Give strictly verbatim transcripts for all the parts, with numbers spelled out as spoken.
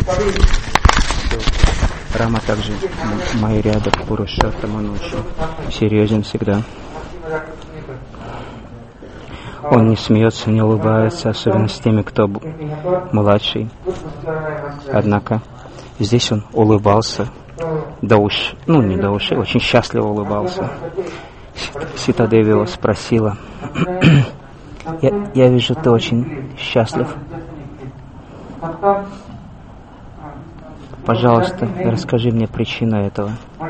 Рама также Майряда Пурушоттама, он очень серьезен всегда. Он не смеется, не улыбается, особенно с теми, кто младший. Однако здесь он улыбался до ушей, ну не до ушей, очень счастливо улыбался. Сита Деви его спросила: я, я вижу, ты очень счастлив. Пожалуйста, расскажи мне причину этого.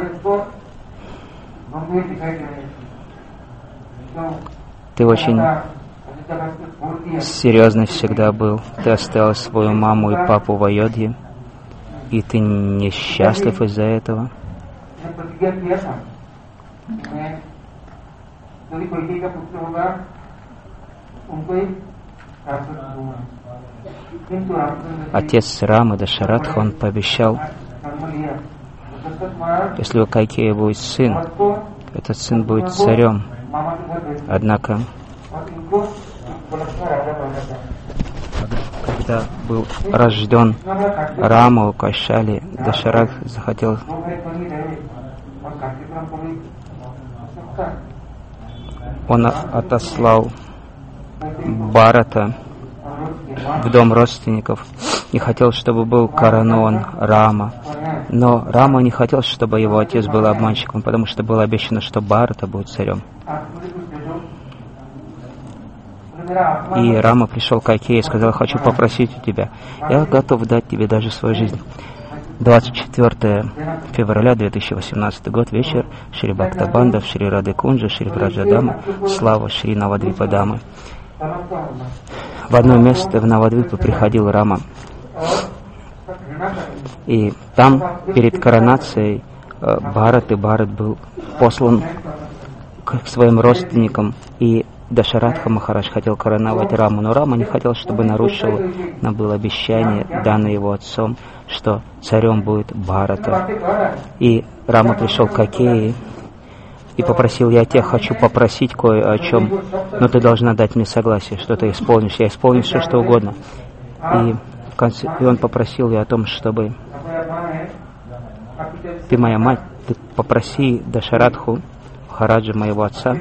Ты очень серьезный всегда был. Ты оставил свою маму и папу в Айодхе, и ты несчастлив из-за этого. Отец Рамы Дашаратха, он пообещал, если у Кайкеи будет сын, этот сын будет царем. Однако, когда был рожден Рама у Кайшали, Дашарат захотел он отослал Бхарата в дом родственников и хотел, чтобы был коронован Рама. Но Рама не хотел, чтобы его отец был обманщиком, потому что было обещано, что Бхарата будет царем. И Рама пришел к Кайкее и сказал: хочу попросить у тебя, я готов дать тебе даже свою жизнь. двадцать четвёртого февраля две тысячи восемнадцатый год, вечер, Шри Бхактабанда, Шри Рады Кунджа, Шри Браджадама, слава Шри Навадвипа Дамы. В одно место в Навадвипу приходил Рама. И там, перед коронацией Бхарат, и Бхарат был послан к своим родственникам, и Дашаратха Махарадж хотел короновать Раму, но Рама не хотел, чтобы нарушил, но было обещание, данное его отцом, что царем будет Бхарата. И Рама пришел к Кайкее и попросил: я тебя хочу попросить кое о чем, но ты должна дать мне согласие, что ты исполнишь. Я исполню все, что угодно. И, в конце, и он попросил ее о том, чтобы ты, моя мать, ты попроси Дашаратху Махараджа, моего отца.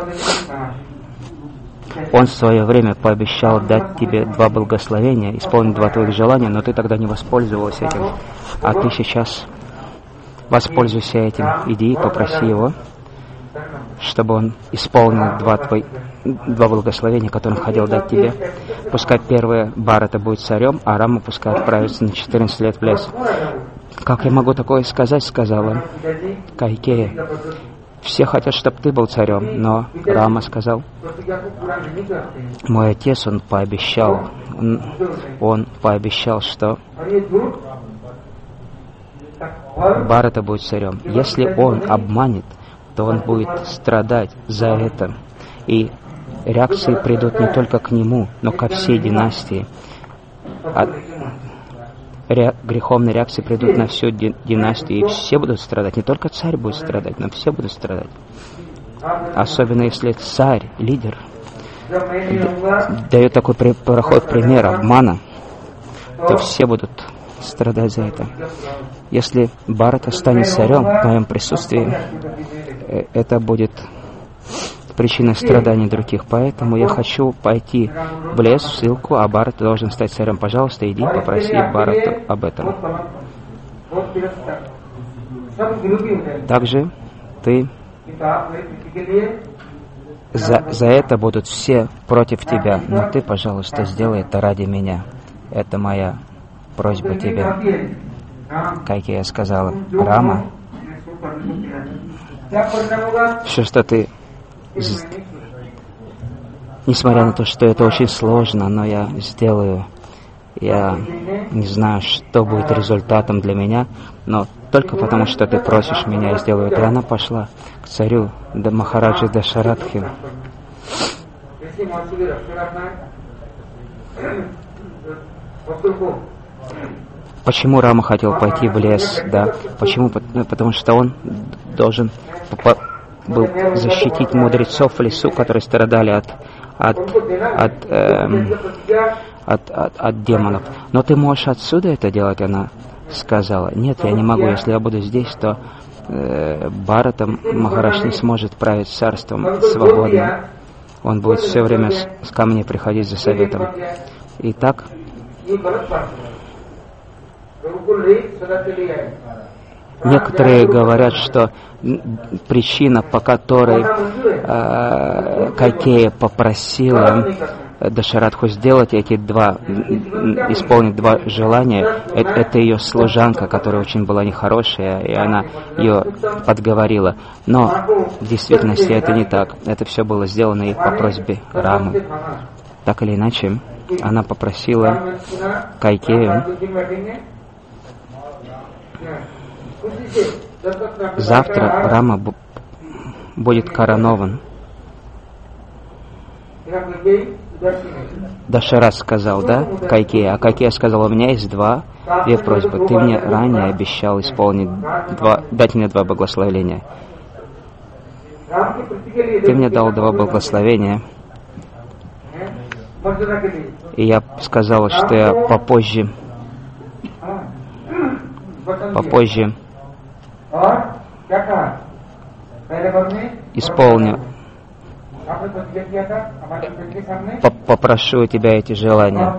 Он в свое время пообещал дать тебе два благословения, исполнить два твоих желания, но ты тогда не воспользовалась этим. А ты сейчас воспользуйся этим. Иди и попроси его, чтобы он исполнил два, твои, два благословения, которые он хотел дать тебе. Пускай первое Бхарата будет царем, а Рама пускай отправится на четырнадцать лет в лес. Как я могу такое сказать, сказала Кайкея. Все хотят, чтобы ты был царем, но Рама сказал: мой отец, он пообещал, он, он пообещал, что Бхарата будет царем. Если он обманет, то он будет страдать за это. И реакции придут не только к нему, но ко всей династии. От ре- греховные реакции придут на всю ди- династию, и все будут страдать. Не только царь будет страдать, но все будут страдать. Особенно если царь, лидер, д- дает такой при- проход пример обмана, то все будут страдать за это. Если Бхарата станет царем в моем присутствии, это будет причиной страданий других. Поэтому я хочу пойти в лес, в ссылку, а Бхарата должен стать царем. Пожалуйста, иди, попроси Бхарату об этом. Также ты за, за это будут все против тебя, но ты, пожалуйста, сделай это ради меня. Это моя просьба тебе. Кайкея сказала: Рама, все, что ты... Несмотря на то, что это очень сложно, но я сделаю. Я не знаю, что будет результатом для меня, но только потому, что ты просишь меня, я сделаю это. И она пошла к царю до Махараджи Дашаратхи. Почему Рама хотел пойти в лес? Да. Почему? Потому что он должен был защитить мудрецов в лесу, которые страдали от, от, от, эм, от, от, от демонов. Но ты можешь отсюда это делать, она сказала. Нет, я не могу. Если я буду здесь, то э, Бхарата Махарадж не сможет править царством свободно. Он будет все время с, с ко мне приходить за советом. Итак, некоторые говорят, что причина, по которой э, Кайкея попросила Дашаратху сделать эти два, исполнить два желания, это, это ее служанка, которая очень была нехорошая, и она ее подговорила. Но в действительности это не так. Это все было сделано ей по просьбе Рамы. Так или иначе, она попросила Кайкею: завтра Рама б- будет коронован. Дашарат сказал, да, Кайкея, а Кайкея сказала: у меня есть два, две просьбы. Ты мне ранее обещал исполнить два, дать мне два благословения. Ты мне дал два благословения, и я сказал, что я попозже, попозже исполню, попрошу у тебя эти желания.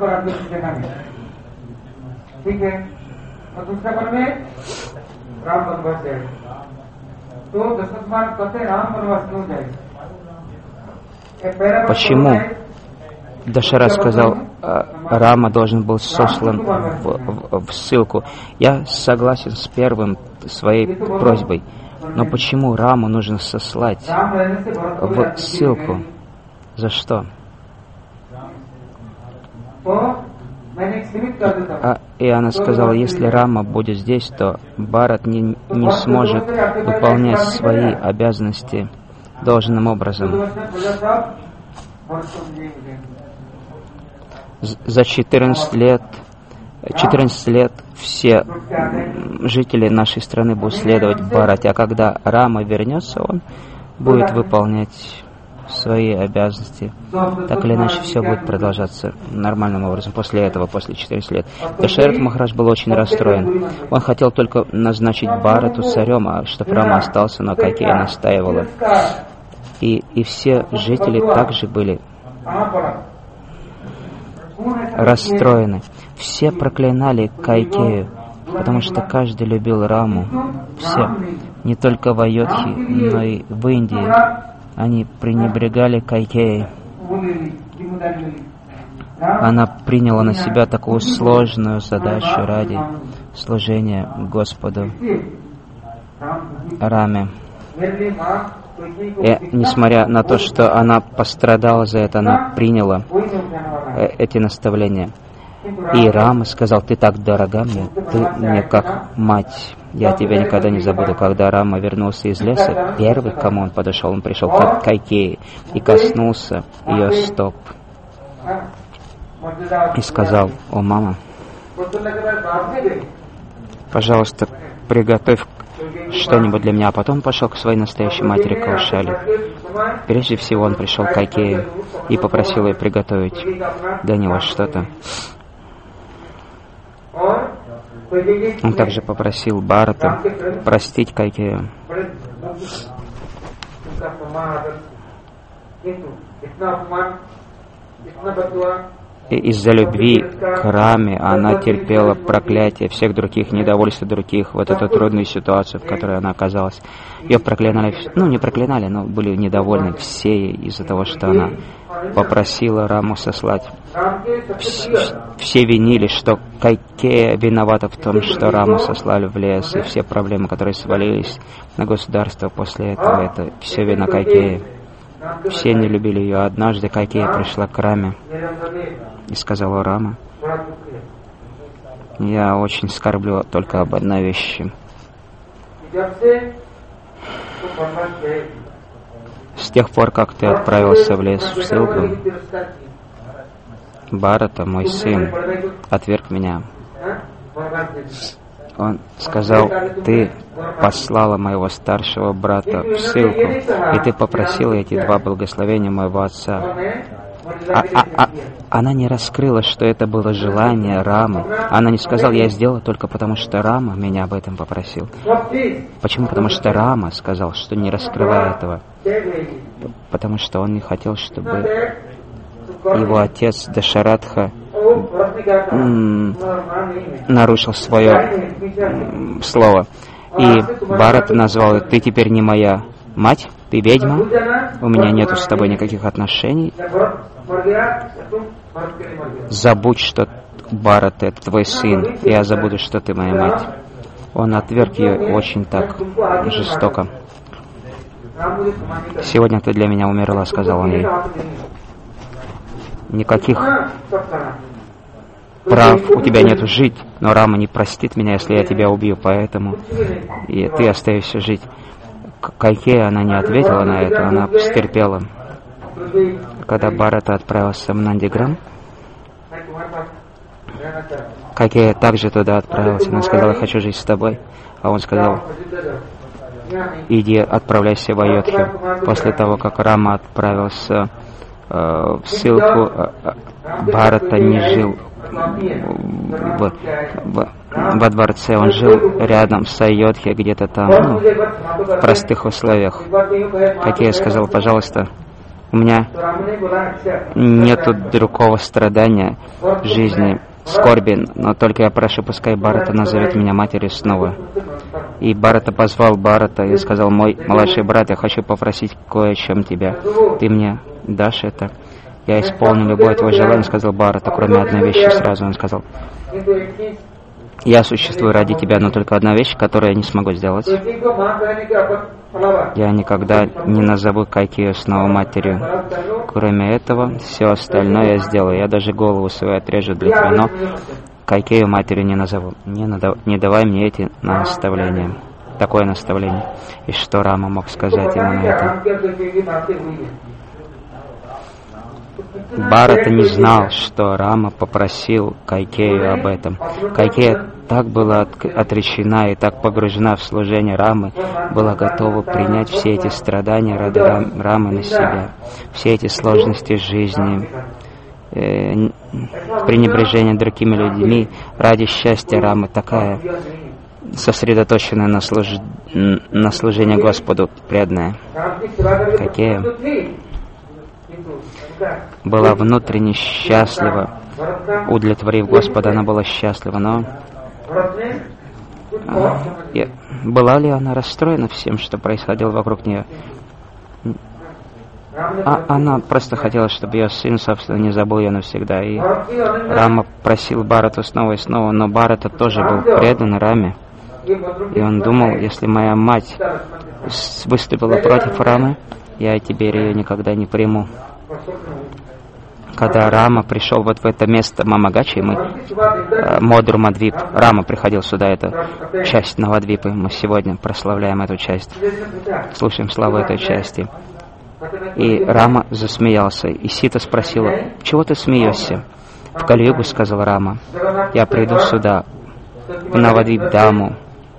Почему Дашарат сказал, Рама должен был сослан в, в, в ссылку? Я согласен с первым своей просьбой. Но почему Раму нужно сослать в ссылку? За что? А, и она сказала, если Рама будет здесь, то Бхарат не, не сможет выполнять свои обязанности должным образом. За четырнадцать лет, четырнадцать лет все жители нашей страны будут следовать Бхарате, а когда Рама вернется, он будет выполнять свои обязанности. Так или иначе, все будет продолжаться нормальным образом после этого, после четырнадцати лет. Дашарат Махарадж был очень расстроен. Он хотел только назначить Бхарату царем, а чтобы Рама остался, но Кайкея настаивала. И, и все жители также были расстроены. Все проклинали Кайкею, потому что каждый любил Раму. Все, не только в Айодхе, но и в Индии. Они пренебрегали Кайкеей. Она приняла на себя такую сложную задачу ради служения Господу Раме. И, несмотря на то, что она пострадала за это, она приняла э, эти наставления. И Рама сказал: ты так дорога мне, ты мне как мать, я тебя никогда не забуду. Когда Рама вернулся из леса, первый, к кому он подошел, он пришел к Кайкее и коснулся ее стоп. И сказал: о, мама, пожалуйста, приготовь что-нибудь для меня. А потом пошел к своей настоящей матери Каушали. Прежде всего он пришел к Кайкее и попросил ее приготовить для него что-то. Он также попросил Бхарата простить Кайкею. И из-за любви к Раме она терпела проклятие всех других, недовольство других, вот эту трудную ситуацию, в которой она оказалась. Ее проклинали, ну не проклинали, но были недовольны все из-за того, что она попросила Раму сослать. Все, все винили, что Кайкея виновата в том, что Раму сослали в лес, и все проблемы, которые свалились на государство после этого, это все вина Кайкеи. Все не любили ее. Однажды Кайкея пришла к Раме и сказала: Рама, я очень скорблю только об одной вещи. С тех пор, как ты отправился в лес в ссылку, Бхарата, мой сын, отверг меня. Он сказал: ты послала моего старшего брата в ссылку, и ты попросила эти два благословения моего отца. А, а, а, она не раскрыла, что это было желание Рамы. Она не сказала, я сделала только потому, что Рама меня об этом попросил. Почему? Потому что Рама сказал, что не раскрывай этого. Потому что он не хотел, чтобы его отец Дашаратха м- нарушил свое м- слово. И Бхарата назвал, ты теперь не моя мать, ты ведьма, у меня нету с тобой никаких отношений. Забудь, что Бхарата — это твой сын, я забуду, что ты моя мать. Он отверг ее очень так жестоко. Сегодня ты для меня умерла, сказал он ей. Никаких прав у тебя нету жить, но Рама не простит меня, если я тебя убью, поэтому и ты остаешься жить. Кайкея, она не ответила на это, она стерпела. Когда Бхарата отправился в Нандиграм, Кайкея также туда отправилась. Она сказала, я хочу жить с тобой. А он сказал, иди, отправляйся в Айодхью. После того, как Рама отправился э, в ссылку, э, Бхарата не жил в, в, во дворце, он жил рядом с Айодхьей, где-то там, ну, в простых условиях. Кайкея сказал, пожалуйста, у меня нету другого страдания в жизни, скорби, но только я прошу, пускай Бхарата назовет меня матерью снова. И Бхарата позвал Бхарата и сказал, мой младший брат, я хочу попросить кое о чем тебя. Ты мне дашь это? Я исполню любое твое желание, сказал Бхарата, кроме одной вещи сразу. Он сказал, я существую ради тебя, но только одна вещь, которую я не смогу сделать. Я никогда не назову Кайкею снова матерью. Кроме этого, все остальное я сделаю. Я даже голову свою отрежу для тебя, но Кайкею матерью не назову. Не, надав... не давай мне эти наставления. Такое наставление. И что Рама мог сказать ему на это? Бхарата не знал, что Рама попросил Кайкею об этом. Кайкея так была отречена и так погружена в служение Рамы, была готова принять все эти страдания ради Рам, Рамы на себя, все эти сложности жизни, э, пренебрежение другими людьми ради счастья Рамы, такая сосредоточенная на, служ... на служение Господу преданная. Кайкея была внутренне счастлива, удовлетворив Господа, она была счастлива, но а, я, была ли она расстроена всем, что происходило вокруг нее? А, она просто хотела, чтобы ее сын, собственно, не забыл ее навсегда. И Рама просил Бхарату снова и снова, но Бхарата тоже был предан Раме. И он думал, если моя мать выступила против Рамы, я теперь ее никогда не приму. Когда Рама пришел вот в это место Мамагачи, мы, э, Модру Мадвип, Рама приходил сюда, это часть Навадвипы, мы сегодня прославляем эту часть, слушаем славу этой части. И Рама засмеялся, и Сита спросила, чего ты смеешься? В Кали-югу, сказал Рама, я приду сюда, в Навадвип-даму,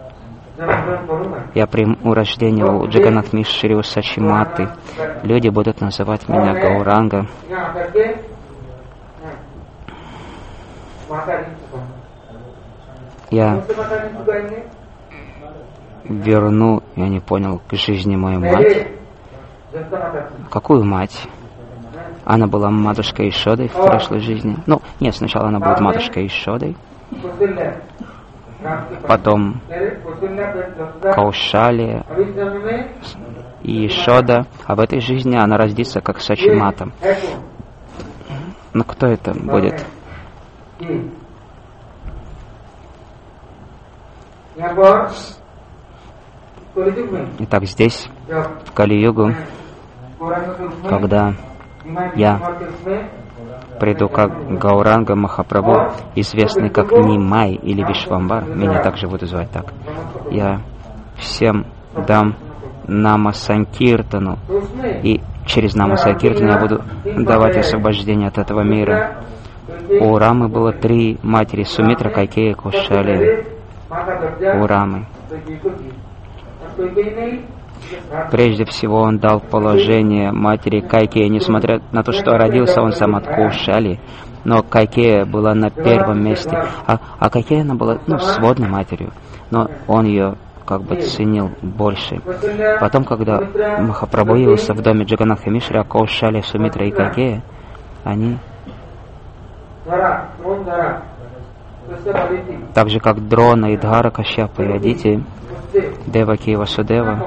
я приму рождение у Джаганат Мишри, у Сачиматы. Люди будут называть меня Гауранга. Я верну, я не понял, к жизни мою мать. Какую мать? Она была матушкой Ишодой в прошлой жизни. Ну, нет, сначала она будет матушкой Ишодой. Потом Каушалия и Ишода, а в этой жизни она родится как Сачимата. Но кто это будет? Итак, здесь, в Кали-югу, когда я приду как Гауранга Махапрабху, известный как Нимай или Вишвамбар, меня также будут звать так, я всем дам Нама Санкиртану, и через Нама Санкиртану я буду давать освобождение от этого мира. У Рамы было три матери: Сумитра, Кайкея и Каушалия. У Рамы. Прежде всего, он дал положение матери Кайкеи, несмотря на то, что родился он сам от Каушали, но Кайкея была на первом месте, а, а Кайкея она была, ну, сводной матерью, но он ее как бы ценил больше. Потом, когда Махапрабху явился в доме Джаганнатха Мишры, а Каушали, Сумитра и Кайкея, они, так же как Дрона и Дхара, Кашьяпа и Адити, Деваки и Васудева,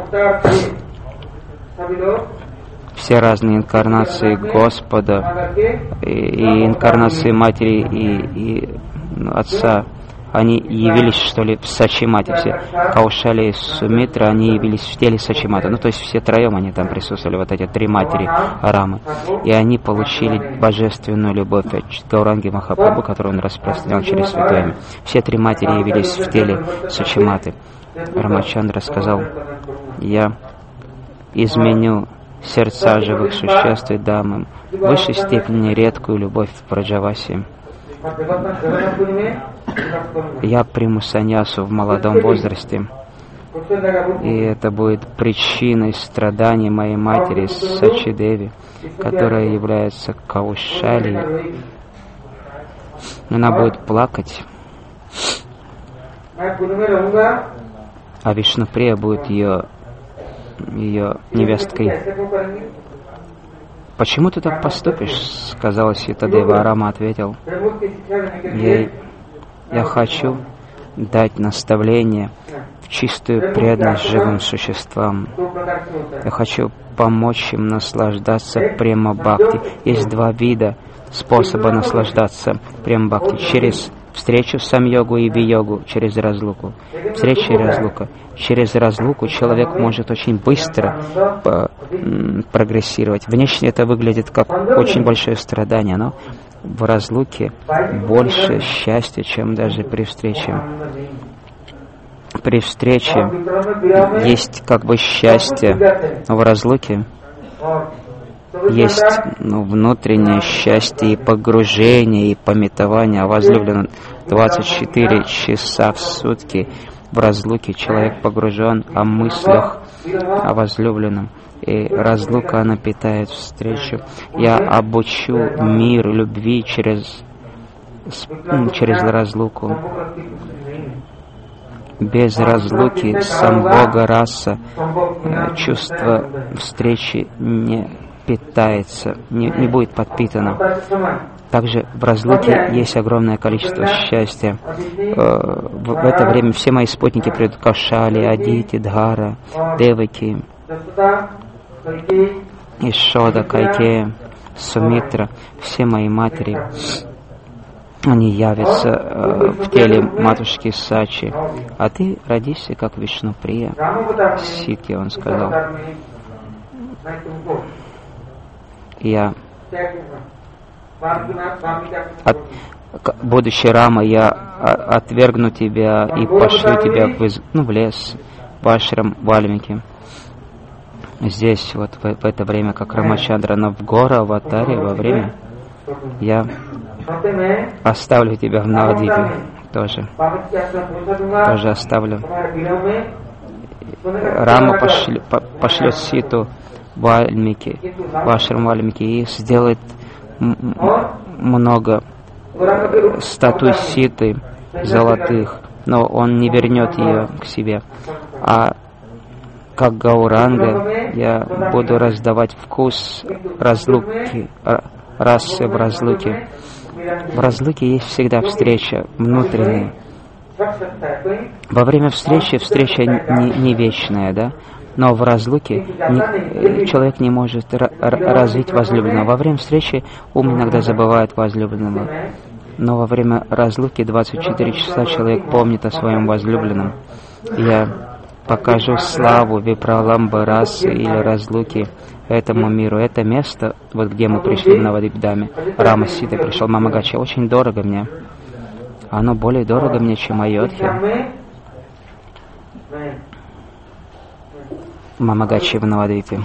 все разные инкарнации Господа и, и инкарнации матери и, и отца, они явились, что ли, в Сачимате. Все Каушали и Сумитра, они явились в теле Сачимата. Ну, то есть все троем они там присутствовали, вот эти три матери Рамы. И они получили божественную любовь от Гауранги Махапрабху, которую он распространял через святое имя. Все три матери явились в теле Сачиматы. Рамачандра сказал: «Я изменю сердца живых существ и дам им в высшей степени редкую любовь в Браджавасе. Я приму саньясу в молодом возрасте, и это будет причиной страданий моей матери Сачидеви, которая является Каушалией. Она будет плакать, а Вишнуприя будет ее, ее невесткой». «Почему ты так поступишь?» — сказала Ситадева. Рама ответил: «Я, я хочу дать наставление в чистую преданность живым существам. Я хочу помочь им наслаждаться према-бхакти. Есть два вида способа наслаждаться према-бхакти: через встречу с сам-йогу и ви-йогу, через разлуку. Встреча и разлука. Через разлуку человек может очень быстро по, м, прогрессировать. Внешне это выглядит как очень большое страдание, но в разлуке больше счастья, чем даже при встрече. При встрече есть как бы счастье, но в разлуке есть, ну, внутреннее счастье и погружение, и памятование о возлюбленном. двадцать четыре часа в сутки в разлуке человек погружен о мыслях о возлюбленном. И разлука, она питает встречу. Я обучу мир любви через, через разлуку. Без разлуки самбога раса чувство встречи не питается, не, не будет подпитано. Также в разлуке есть огромное количество счастья. В, в это время все мои спутники придут: Каушали, Адити, Дхара, Деваки, Ишода, Кайкея, Сумитра, все мои матери, они явятся э, в теле матушки Сачи, а ты родишься как Вишнуприя. Ситхи, он сказал: я, от, будущий Рама, я отвергну тебя и пошлю тебя в, ну, в лес, в ашрам Вальмики. Здесь, вот в, в это время, как Рамачандра, но в гору Аватаре, во время, я оставлю тебя в Навадвипе тоже. Тоже оставлю. Рама пошлет, пошлет Ситу Вальмики, в ашрам Вальмики, и сделает много статуй Ситы золотых, но он не вернет ее к себе. А как Гауранга я буду раздавать вкус разлуки, расы в разлуке. В разлуке есть всегда встреча внутренняя. Во время встречи встреча не, не вечная, да? Но в разлуке не, человек не может р- развить возлюбленного. Во время встречи ум иногда забывает возлюбленного. Но во время разлуки двадцать четыре часа человек помнит о своем возлюбленном. Я покажу славу Випраламбы расы или разлуки этому миру. Это место, вот где мы пришли в Навадвипдаме, Рама Сита пришел, Мамагача, очень дорого мне. Оно более дорого мне, чем Айодхи. Мамагачи в Навадвипе.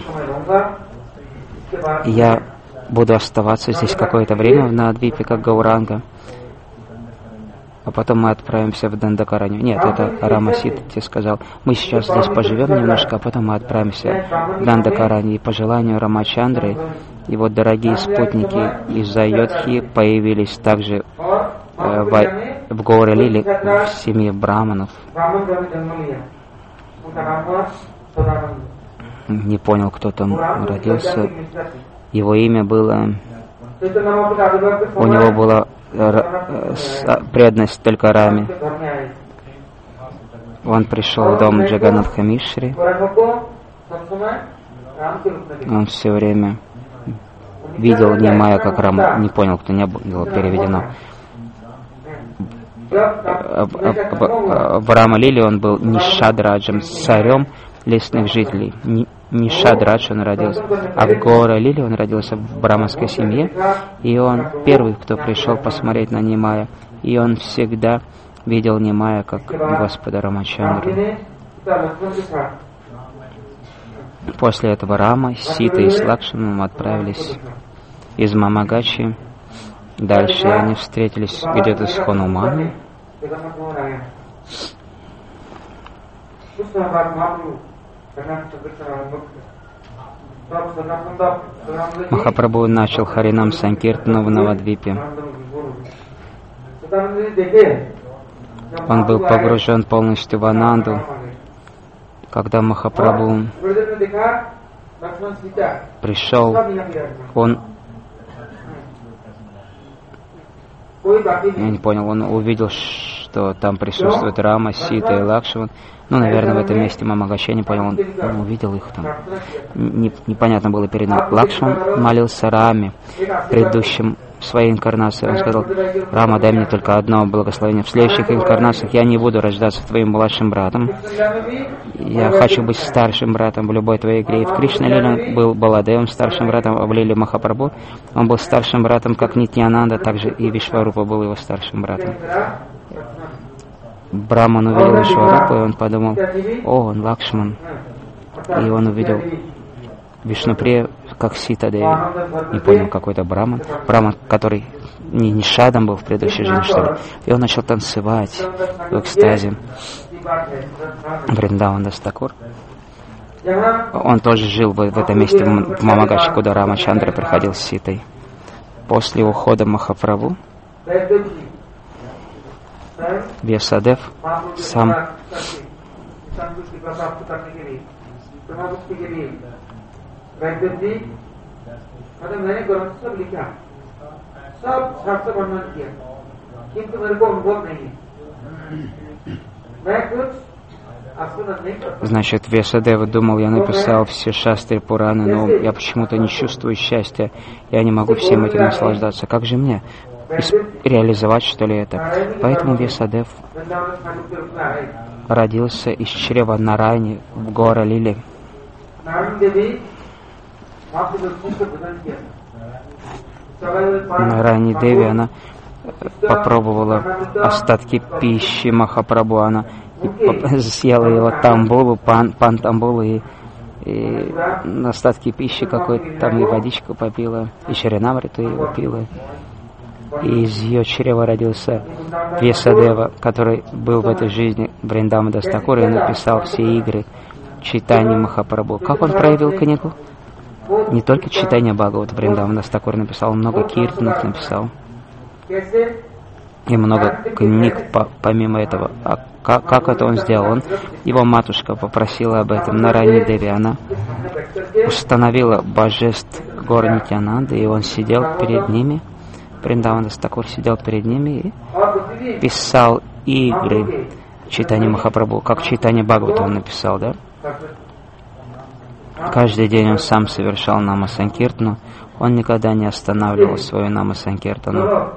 Я буду оставаться здесь какое-то время в Навадвипе, как Гауранга. а потом мы отправимся в Дандакаранью. Нет, это Рама Сите сказал, мы сейчас здесь поживем немножко, а потом мы отправимся в Дандакаранью. И по желанию Рамачандры, его дорогие спутники из Айодхи появились также э, в, в Гаура Лиле в семье браманов. Не понял, кто там родился. Его имя было... У него была преданность только Раме. Он пришел в дом Джаганатха Мишри. Он все время видел Нимая как Рама. Не понял, кто не было переведено. В Рама-лиле он был Нишадраджем, царем лесных жителей. Нишадрадж он родился. А в Гаура-лиле он родился в браманской семье. И он первый, кто пришел посмотреть на Нимая. И он всегда видел Нимая как Господа Рамачандру. После этого Рама, Сита и с Лакшманом отправились из Мамагачи. Дальше они встретились где-то с Хануманом. Махапрабху начал Харинам Санкиртану в Навадвипе. Он был погружен полностью в Ананду. Когда Махапрабху пришел, он... Я не понял, он увидел, что там присутствует Рама, Сита и Лакшман. Ну, наверное, в этом месте Мамагачи, я не понял, он, он увидел их там. Не, непонятно было перед ним. Лакшман молился Раме, предыдущим своей инкарнации. Он сказал: Рама, дай мне только одно благословение. В следующих инкарнациях я не буду рождаться твоим младшим братом. Я хочу быть старшим братом в любой твоей игре. И в Кришна-лиле был Баладевом, старшим братом, а в Лиле Махапрабху он был старшим братом, как Нитьянанда, также и Вишварупа был его старшим братом. Браман увидел Вишварупу, и он подумал: о, он Лакшман. И он увидел Вишнуприя, как Сита Деви. Не понял, какой-то Браман. Браман, который не Нишадом был в предыдущей жизни, что ли. И он начал танцевать в экстазе. Вриндаван Дас Такур. Он тоже жил в, в этом месте, в Мамагачи, куда Рамачандра приходил с Ситой. После ухода Махапрабху Вьясадев сам Значит, Вьясадева думал, я написал все шастры Пураны, но я почему-то не чувствую счастья, я не могу всем этим наслаждаться. Как же мне реализовать, что ли, это? Поэтому Вьясадев родился из чрева Нарайни в Гаура-лиле. Нарайни Деви, она попробовала остатки пищи Махапрабху, она съела его тамбулу, пан, пан тамбулу, и, и остатки пищи какой-то, там и водичку попила, и Шаринамриту его пила. И из ее чрева родился Вьясадева, который был в этой жизни Вриндавана Дас Такур, и написал все игры читания Махапрабху. Как он проявил книгу? Не только читание Бхагават Вриндавана Дас Такур написал, много киртанов написал. И много книг по, помимо этого. А как, как это он сделал? Он, его матушка попросила об этом. Нарайни Деви, она установила божеств гор Нитьянанды, и он сидел перед ними. Вриндаван Дас Такур сидел перед ними и писал игры читания Махапрабху, как читание Бхагавата он написал, да? Каждый день он сам совершал Нама Санкиртану, он никогда не останавливал свою Нама Санкиртану.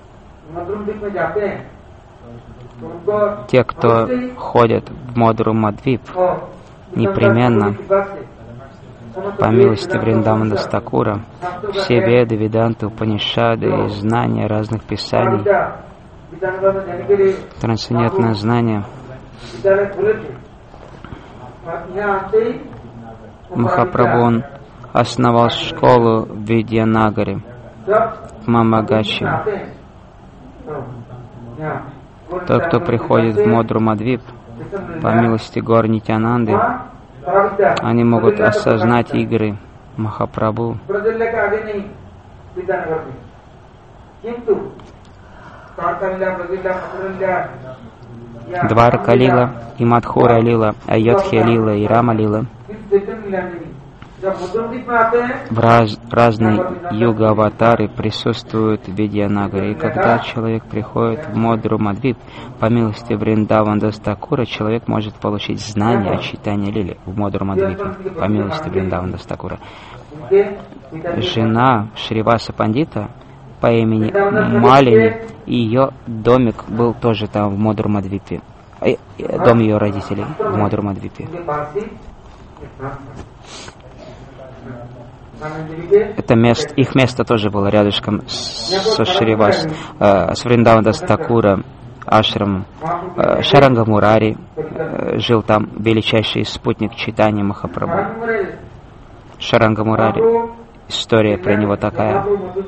Те, кто ходят в Мадхуру Мадвип, непременно, по милости Вриндавана Дас Такура, все веды, веданты, упанишады и знания разных писаний, трансцендентное знание, Махапрабху, он основал школу в Видьянагаре, в Мамагачи. Тот, кто приходит в Мадру-Мадвип, по милости гор Нитьянанды, они могут осознать игры Махапрабху. Дварка Лила и Мадхура Лила, Айодхья Лила и Рама Лила. В раз, разные юга-аватары присутствуют в Видьянагаре. И когда человек приходит в Мадру-Мадвип, по милости Вриндаван Дас Такура, человек может получить знания о читании Лили в Мадру-Мадвипе, по милости Вриндаван Дас Такура. Жена Шриваса Пандита по имени Малини, и ее домик был тоже там в Мадру-Мадвипе. Дом ее родителей в Мадру-Мадвипе. Это место, их место тоже было рядышком со Шривас, э, с Вриндаван Такура, ашрамом. Э, Шаранга Мурари э, жил там, величайший спутник читания Махапрабху. Шаранга Мурари, история про него такая.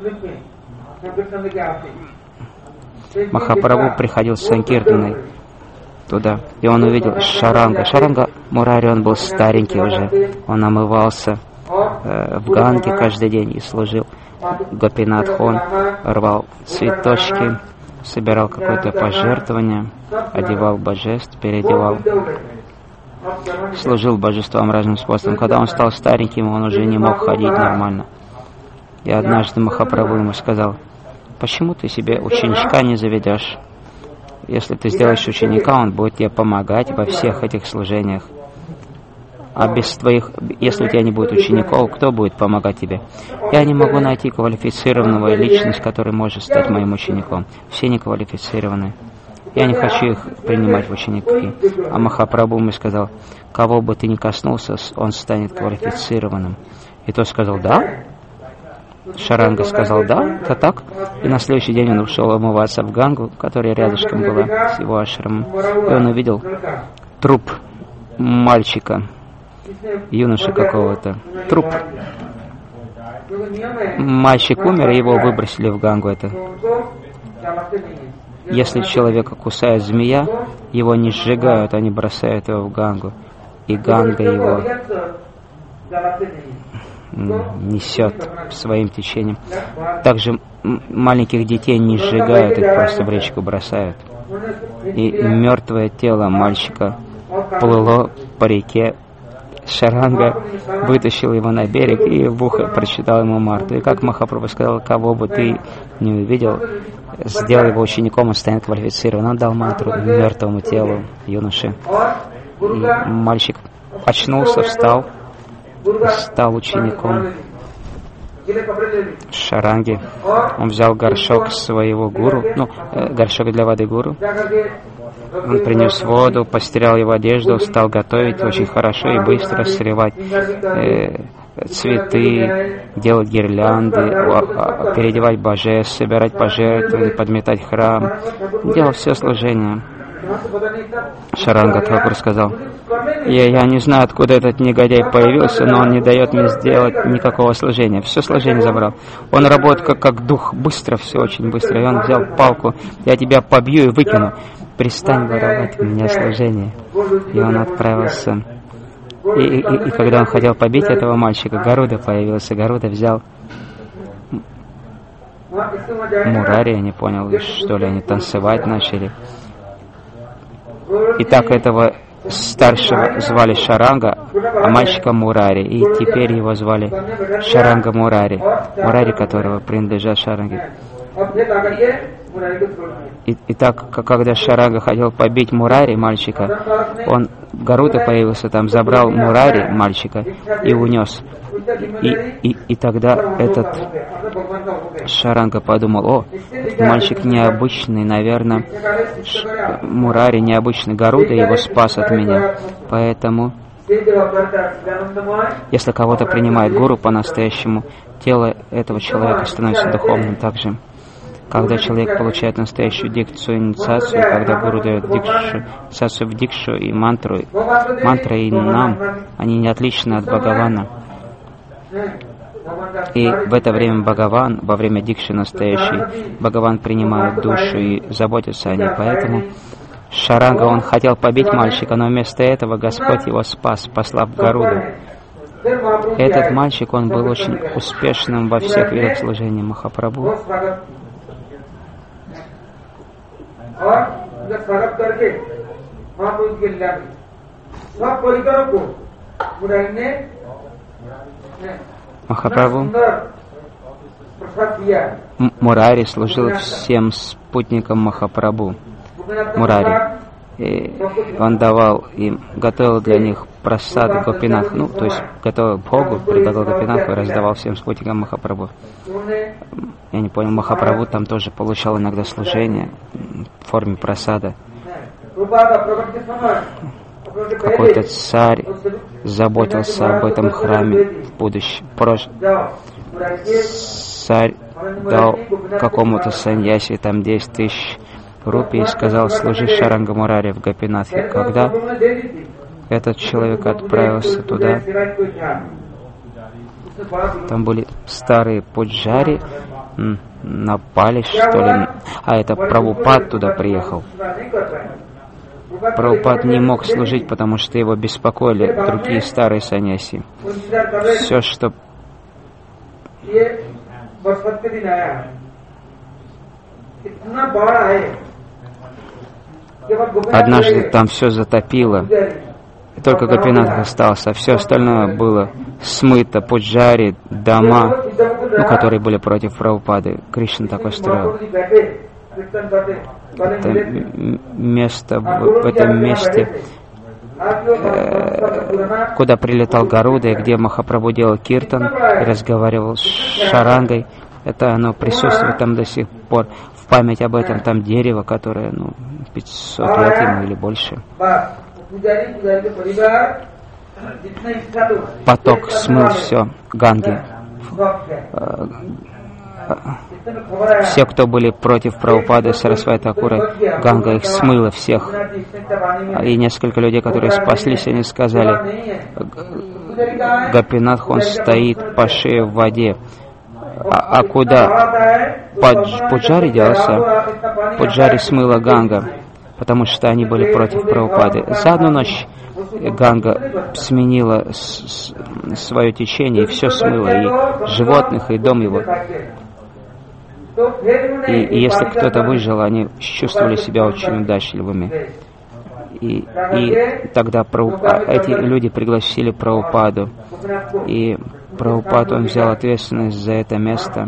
Махапрабху приходил с Санкиртаной туда, и он увидел Шаранга. Шаранга Мурари, он был старенький уже, он омывался в Ганге каждый день и служил. Гопинатхон рвал цветочки, собирал какое-то пожертвование, одевал божеств, переодевал, служил божествам разным способом. Когда он стал стареньким, он уже не мог ходить нормально. И однажды Махапрабху ему сказал: почему ты себе ученичка не заведешь? Если ты сделаешь ученика, он будет тебе помогать во всех этих служениях. А без твоих, если у тебя не будет учеников, кто будет помогать тебе? Я не могу найти квалифицированного личность, который может стать моим учеником. Все неквалифицированы. Я не хочу их принимать в ученики. А Махапрабху мне сказал: кого бы ты ни коснулся, он станет квалифицированным. И тот сказал: да? Шаранга сказал: да, это так. И на следующий день он ушел омываться в Гангу, которая рядышком была с его ашрамом. И он увидел труп мальчика, юноши какого-то. Труп. Мальчик умер, и его выбросили в Гангу. Это. Если человека кусает змея, его не сжигают, они бросают его в Гангу. И Ганга его несет своим течением. Также маленьких детей не сжигают, их просто в речку бросают. И мертвое тело мальчика плыло по реке. Шаранга вытащил его на берег и в ухо прочитал ему мантру. И как Махапрабху сказал: кого бы ты не увидел, сделай его учеником, он станет квалифицирован. Он дал мантру мертвому телу юноши. И мальчик очнулся, встал, стал учеником Шаранги. Он взял горшок своего гуру, ну, горшок для воды гуру. Он принес воду, постирал его одежду, стал готовить очень хорошо и быстро, срывать э, цветы, делать гирлянды, переодевать божеств, собирать пожертвования, подметать храм. Делал все служение. Шаранга Тхакур сказал: я, я не знаю, откуда этот негодяй появился, но он не дает мне сделать никакого служения. Все служение забрал. Он работает как, как дух, быстро, все очень быстро. И он взял палку: я тебя побью и выкину. Перестань воровать у меня служение. И он отправился. И, и, и когда он хотел побить этого мальчика, Гаруда появился. Гаруда взял Мурари, я не понял, что ли, они танцевать начали. И так этого старшего звали Шаранга, а мальчика Мурари. И теперь его звали Шаранга Мурари. Мурари, которого принадлежал Шаранге. И, и так, когда Шаранга хотел побить Мурари, мальчика, он, Гаруда появился там, забрал Мурари, мальчика, и унес. И, и, и тогда этот Шаранга подумал: о, мальчик необычный, наверное, Ш, Мурари необычный, Гаруда его спас от меня. Поэтому, если кого-то принимает гуру по-настоящему, тело этого человека становится духовным также. Когда человек получает настоящую дикцию, инициацию, когда гуру дает дикшу, инициацию в дикшу и мантру, мантра и нам, они не отличны от Бхагавана. И в это время Бхагаван, во время дикши настоящий, Бхагаван принимает душу и заботится о ней. Поэтому Шаранга, он хотел побить мальчика, но вместо этого Господь его спас, послав Гаруду. Этот мальчик, он был очень успешным во всех видах служения Махапрабху. Махапрабху Мурари служил всем спутникам Махапрабху. Мурари. И он давал им, готовил для них прасад Гопинатх, ну, то есть готовил Богу, предлагал Гопинатху и раздавал всем спутникам Махапрабху. Я не понял, Махапрабху там тоже получал иногда служение в форме прасада. Какой-то царь заботился об этом храме в будущем. Прош... Царь дал какому-то саньяси там десять тысяч рупий и сказал: служи Шаранга Мурари в Гопинатхе. Когда этот человек отправился туда, там были старые пуджари, напали, что ли, а это Прабхупад туда приехал. Прабхупад не мог служить, потому что его беспокоили другие старые саньяси. Все, что... Однажды там все затопило, и только Гопинатх остался, а все остальное было смыто, пуджари, дома, ну, которые были против Прабхупады. Кришна такой строил. Это место, в, в этом месте, э, куда прилетал Гаруда, и где Махапрабху делал киртан и разговаривал с Шарангой, это оно присутствует там до сих пор. В память об этом там дерево, которое, ну, пятьсот лет ему или больше. Поток смыл все, Ганги. Все, кто были против Прабхупады, Сарасвати Такура, Ганга их смыла всех. И несколько людей, которые спаслись, они сказали: Гопинатх, он стоит по шее в воде. А, а куда Падж, Пуджари делся? Пуджари смыла Ганга, потому что они были против Прабхупады. За одну ночь Ганга сменила с, с, свое течение и все смыло, и животных, и дом его. И, и если кто-то выжил, они чувствовали себя очень удачливыми. И, и тогда Прабхупад, эти люди пригласили Прабхупаду, и Прабхупад, он взял ответственность за это место.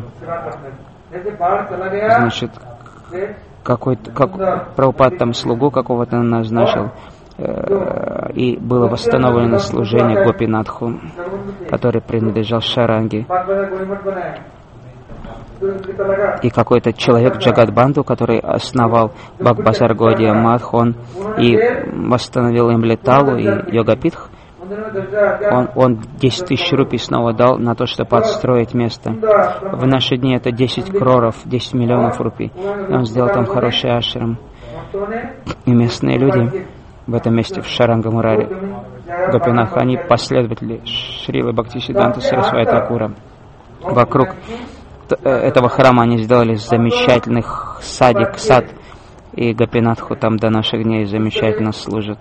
Значит, какой-то, как, Прабхупад там слугу какого-то назначил, э, и было восстановлено служение Гопинатху, который принадлежал Шаранге. И какой-то человек Джагадбанду, который основал Бхакбасар Гаудия Мадх, он и восстановил им Леталу и Йогапитх, он, он десять тысяч рупий снова дал на то, чтобы отстроить место. В наши дни это десять кроров, десять миллионов рупий. И он сделал там хороший ашрам. И местные люди в этом месте, в Шаранга Мурари, Гопинатха, они последователи Шрилы Бхактисиддханта Сарасвати Такура. Вокруг этого храма они сделали замечательный садик, сад, и Гопинатху там до наших дней замечательно служат.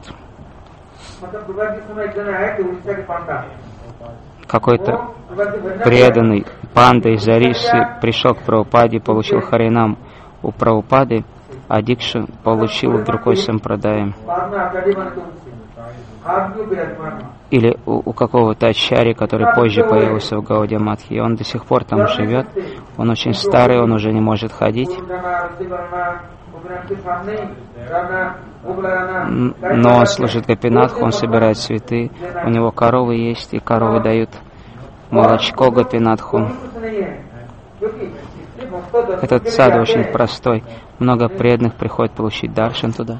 Какой-то преданный панда из Орисы пришел к Прабхупаде, получил харинам у Прабхупады, а дикшу получил в другой сампрадае. Или у, у какого-то ачари, который позже появился в Гаудия Матхи, и он до сих пор там живет. Он очень старый, он уже не может ходить. Но он служит Гопинатху, он собирает цветы, у него коровы есть, и коровы дают молочко Гопинатху. Этот сад очень простой, много преданных приходит получить даршан туда.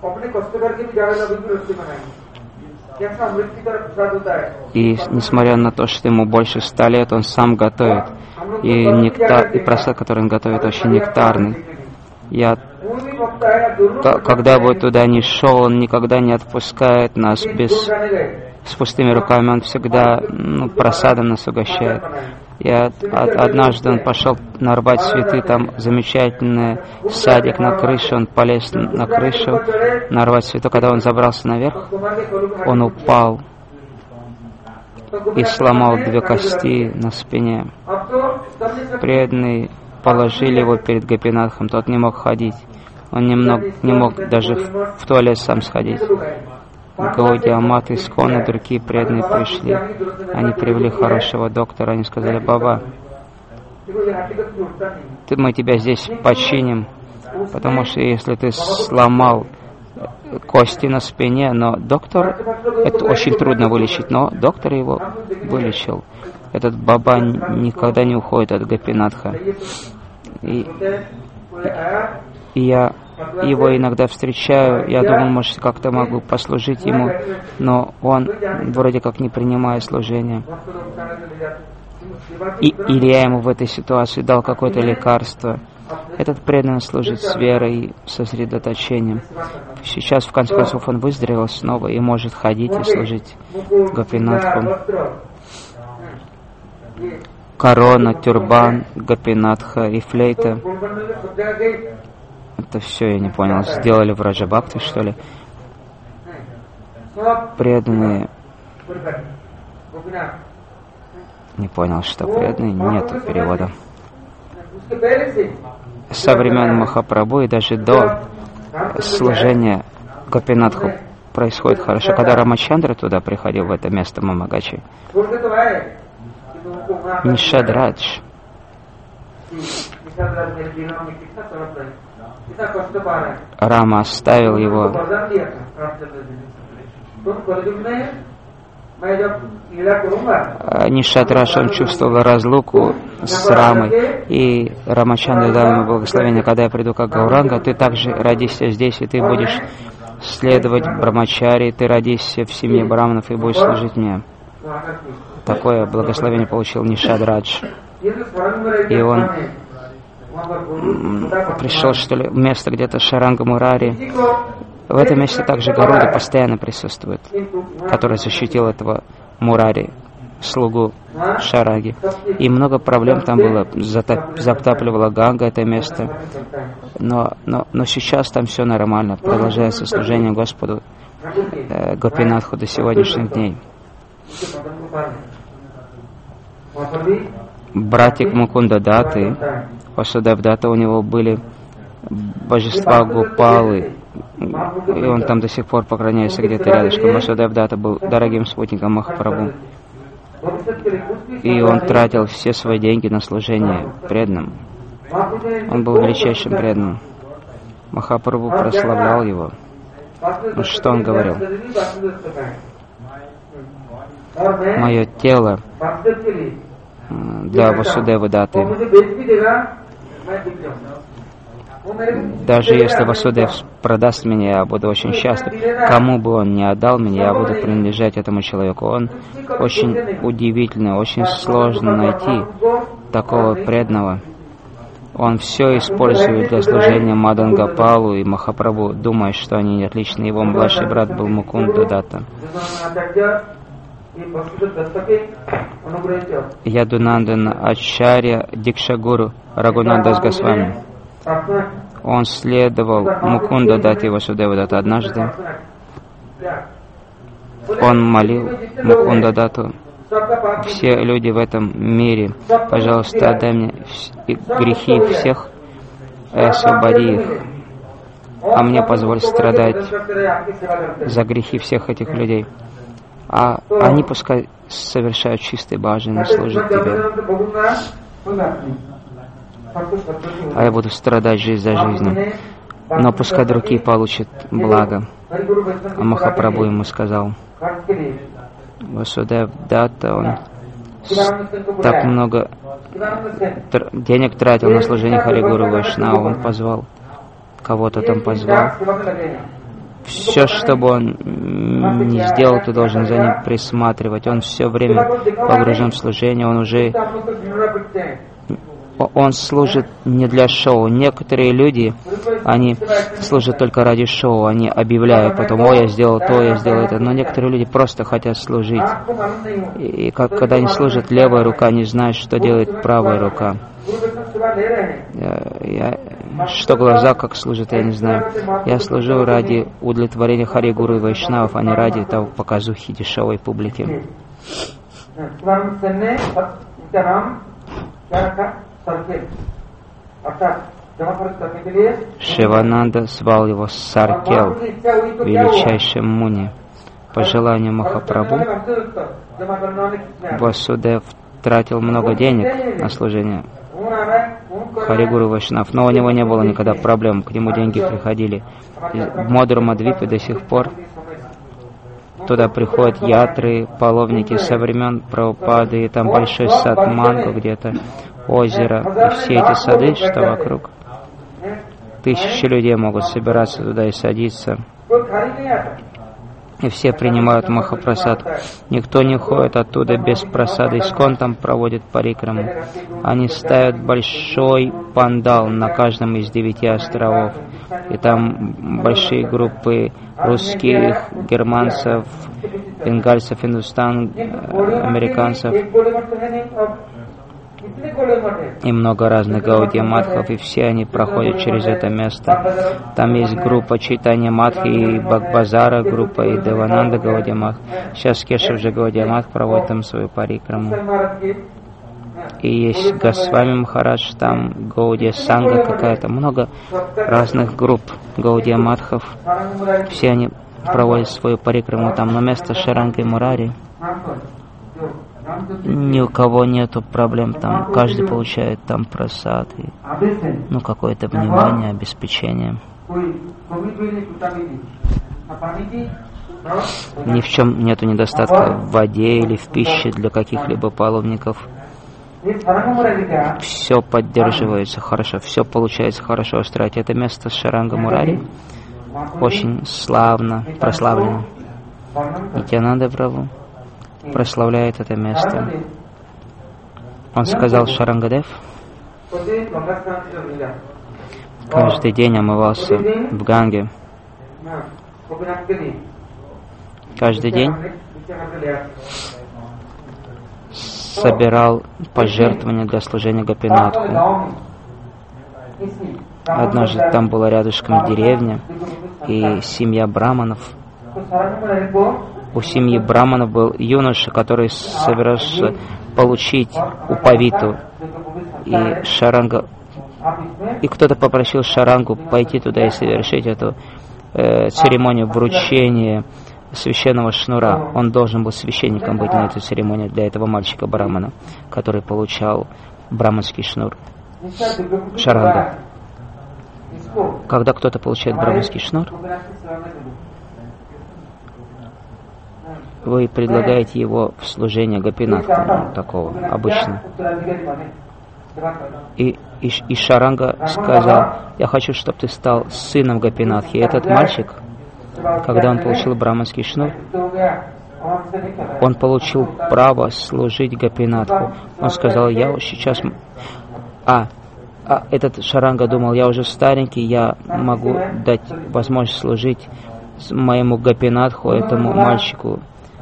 И несмотря на то, что ему больше ста лет, он сам готовит. И нектар, и просад, который он готовит, очень нектарный. Я, когда бы туда ни шел, он никогда не отпускает нас без, с пустыми руками. Он всегда, ну, просадом нас угощает. И от, от, однажды он пошел нарвать цветы, там замечательный садик на крыше, он полез на крышу нарвать цветы. Когда он забрался наверх, он упал и сломал две кости на спине. Преданные положили его перед Гопинатхом, тот не мог ходить. Он немного, не мог даже в, в туалет сам сходить. Гаудия Мат, Искон и другие преданные пришли. Они привели хорошего доктора, они сказали: «Баба, ты, мы тебя здесь починим, потому что если ты сломал кости на спине, но доктор, это очень трудно вылечить, но доктор его вылечил». Этот Баба никогда не уходит от Гопинатха. И, и я его иногда встречаю, я думаю, может, как-то могу послужить ему, но он вроде как не принимает служение. И, или я ему в этой ситуации дал какое-то лекарство. Этот преданный служит с верой и сосредоточением. Сейчас, в конце концов, он выздоровел снова и может ходить и служить Гопинатху. Корона, тюрбан, Гопинатха и флейта. Это все, я не понял, сделали в Раджабхакти, что ли? Преданные. Не понял, что преданные. Нету перевода. Со времен Махапрабху и даже до служения Гопинатху происходит хорошо. Когда Рамачандра туда приходил, в это место Мамагачи, Нишадрадж Рама оставил его. Нишадрадж, он чувствовал разлуку с Рамой, и Рамачандра дал ему благословение: когда я приду как Гауранга, ты также родишься здесь, и ты будешь следовать Брамачари, ты родишься в семье браманов и будешь служить мне. Такое благословение получил Нишадрадж. И он пришел, что ли, в место где-то Шаранга Мурари. В этом месте также Гаруда постоянно присутствует, который защитил этого Мурари, слугу Шараги. И много проблем там было. Затоп, затапливала Ганга это место. Но, но, но сейчас там все нормально. Продолжается служение Господу э, Гопинатху до сегодняшних дней. Братик Мукунда Даты, Васудев Дата, у него были божества Гопалы, и он там до сих пор поклоняется где-то рядышком. Васудев Дата был дорогим спутником Махапрабху, и он тратил все свои деньги на служение преданным. Он был величайшим преданным. Махапрабху прославлял его. Ну, что он говорил? Мое тело для Васудевы Даты. Даже если Васудев продаст меня, я буду очень счастлив. Кому бы он ни отдал меня, я буду принадлежать этому человеку. Он очень удивительный, очень сложно найти такого преданного. Он все использует для служения Мадан Гопалу и Махапрабху, думая, что они отличны. Его младший брат был Мукунда Дата. Ядунандан Ачарья Дикшагуру Рагунандас Госвами. Он следовал Мукунда Дате Васудева Дата. Однажды он молил Мукунда Дату: все люди в этом мире, пожалуйста, отдай мне грехи всех и освободи их, а мне позволь страдать за грехи всех этих людей. А они пускай совершают чистые баджаны, служат тебе. А я буду страдать жизнь за жизнью. Но пускай другие получат благо. А Махапрабху ему сказал: Васудев Датта, он так много тр- денег тратил на служение Хари Гуру Вайшнава, он позвал, кого-то там позвал. Все, что бы он не сделал, ты должен за ним присматривать. Он все время погружен в служение, он уже Он служит не для шоу. Некоторые люди, они служат только ради шоу. Они объявляют потом: о, я сделал то, я сделал это. Но некоторые люди просто хотят служить. И как, когда они служат, левая рука не знает, что делает правая рука. Я, я, что глаза как служат, я не знаю. Я служу ради удовлетворения Хари Гуру и Вайшнавов, а не ради того показухи дешевой публики. Шивананда звал его Саркел, величайший муни. По желанию Махапрабху, Васудев тратил много денег на служение Хари Гуру Вайшнав, но у него не было никогда проблем, к нему деньги приходили. И в Мадхура-Мадвипе до сих пор туда приходят ятры, паломники со времен Прабхупады, и там большой сад Манго где-то, озеро, и все эти сады, что вокруг. Тысячи людей могут собираться туда и садиться. И все принимают Махапрасад. Никто не ходит оттуда без просады. Искон там проводит парикраму. Они ставят большой пандал на каждом из девяти островов. И там большие группы русских, германцев, бенгальцев, индустан, американцев. И много разных Гаудия Мадхов, и все они проходят через это место. Там есть группа Чайтанья Мадхи и Бхагбазара, группа и Девананда Гаудия Мадх. Сейчас Кешав же Гаудия Мадх проводит там свою парикраму. И есть Госвами Махарадж, там Гаудия Санга какая-то, много разных групп Гаудия Мадхов. Все они проводят свою парикраму там, но место Шаранги Мурари ни у кого нету проблем там, каждый получает там просад и, ну, какое-то внимание, обеспечение. Ни в чем нету недостатка в воде или в пище для каких-либо паломников. Все поддерживается хорошо, все получается хорошо устраивать. Это место Шаранга Мурари очень славно, прославлено. Нитьянанда Прабху прославляет это место. Он сказал: Шарангадев каждый день омывался в Ганге. Каждый день собирал пожертвования для служения Гопинатху. Однажды там была рядышком деревня и семья браманов. У семьи браманов был юноша, который собирался получить упавиту. И Шаранга, и кто-то попросил Шарангу пойти туда и совершить эту э, церемонию вручения священного шнура. Он должен был священником быть на этой церемонии для этого мальчика брамана, который получал браманский шнур. Шаранга. Когда кто-то получает браманский шнур, вы предлагаете его в служение Гопинатху, такого, обычно. И, и, и Шаранга сказал: я хочу, чтобы ты стал сыном Гопинатхи. И этот мальчик, когда он получил браманский шнур, он получил право служить Гопинатху. Он сказал: я сейчас... А, а этот Шаранга думал: я уже старенький, я могу дать возможность служить моему Гопинатху, этому мальчику.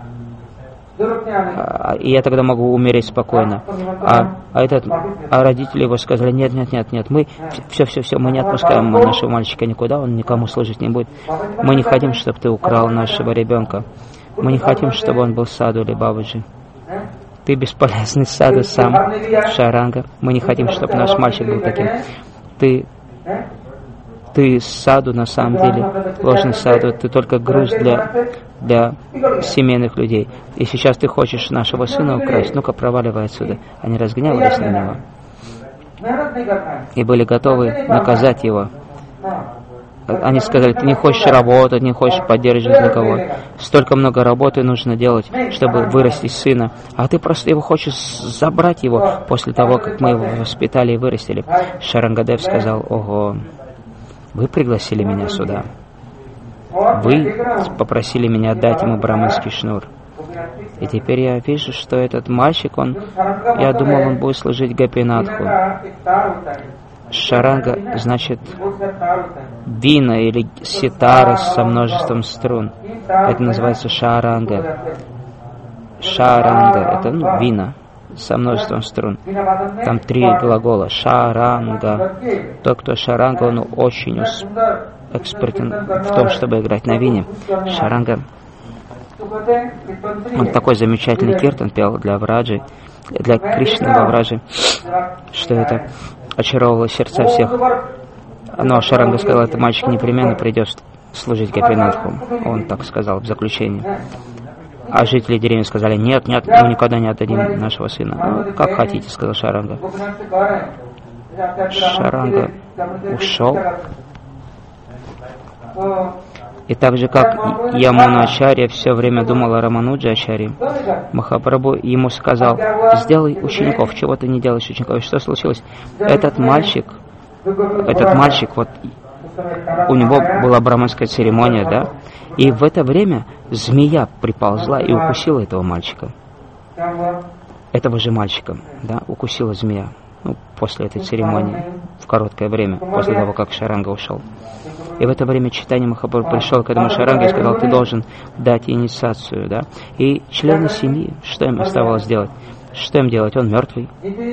И я тогда могу умереть спокойно. А, а, этот, а родители его сказали: нет, нет, нет, нет, мы все, все, все, мы не отпускаем нашего мальчика никуда, он никому служить не будет. Мы не хотим, чтобы ты украл нашего ребенка. Мы не хотим, чтобы он был саду или бабаджи. Ты бесполезный саду сам, Шаранга. Мы не хотим, чтобы наш мальчик был таким. Ты, ты саду на самом деле, ложный саду, ты только груз для, для семейных людей. И сейчас ты хочешь нашего сына украсть, ну-ка проваливай отсюда. Они разгневались на него и были готовы наказать его. Они сказали: ты не хочешь работать, не хочешь поддерживать никого. Столько много работы нужно делать, чтобы вырастить сына. А ты просто его хочешь забрать его после того, как мы его воспитали и вырастили. Шарангадев сказал: ого, вы пригласили меня сюда. Вы попросили меня дать ему браманский шнур. И теперь я вижу, что этот мальчик, он, я думал, он будет служить Гопинатху. Шаранга значит вина или ситара со множеством струн. Это называется шаранга. Шаранга — это ну, вина со множеством струн. Там три глагола. Шаранга. Тот, кто шаранга, он очень экспертен в том, чтобы играть на вине. Шаранга. Он такой замечательный киртан пел для Враджи, для Кришны во Враджи, что это очаровывало сердца всех. Но Шаранга сказал, этот мальчик непременно придет служить Гопинатху. Он так сказал в заключении. А жители деревни сказали, нет, нет, мы никогда не отдадим нашего сына. Ну, как хотите, сказал Шаранга. Шаранга ушел. И так же, как Ямуначарья все время думал о Рамануджачарье, Махапрабху ему сказал, сделай учеников, чего ты не делаешь учеников. И что случилось? Этот мальчик, этот мальчик, вот у него была браманская церемония, да, и в это время змея приползла и укусила этого мальчика. Этого же мальчика, да, укусила змея. Ну, после этой церемонии, в короткое время, после того, как Шаранга ушел. И в это время Чайтанья Махапрабху пришел к этому Шаранге и сказал, ты должен дать инициацию, да. И члены семьи, что им оставалось делать? Что им делать? Он мертвый.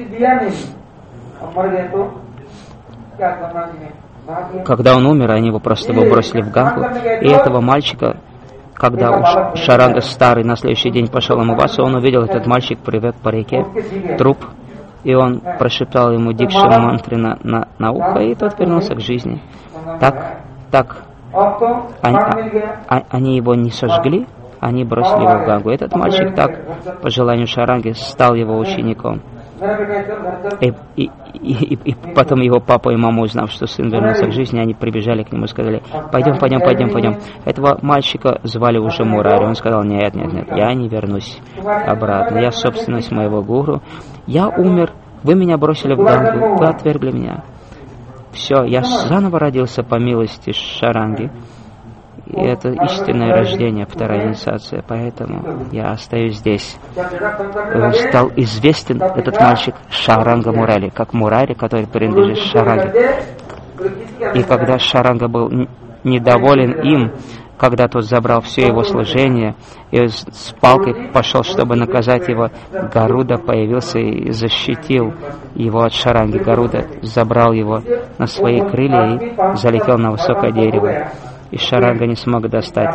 Когда он умер, они его просто его бросили в Гангу. И этого мальчика, когда уж Шаранга старый на следующий день пошел умываться, он увидел, этот мальчик привет по реке, труп. И он прошептал ему дикши мантры на, на, на ухо, и тот вернулся к жизни. Так, так, они, а, они его не сожгли, они бросили его в Гангу. Этот мальчик так, по желанию Шаранги, стал его учеником. И, и, и, и потом его папа и мама, узнав, что сын вернулся к жизни, они прибежали к нему и сказали, пойдем, пойдем, пойдем, пойдем. Этого мальчика звали уже Мурари. Он сказал, нет, нет, нет, я не вернусь обратно. Я собственность моего гуру. Я умер, вы меня бросили в Гангу, вы отвергли меня. Все, я заново родился по милости Шаранги. И это истинное рождение, вторая инициация, поэтому я остаюсь здесь. И он стал известен, этот мальчик, Шаранга Мурари, как Мурари, который принадлежит Шаранге. И когда Шаранга был недоволен им, когда тот забрал все его служение, и с палкой пошел, чтобы наказать его, Гаруда появился и защитил его от Шаранги. Гаруда забрал его на свои крылья и залетел на высокое дерево. И Шаранга не смог достать.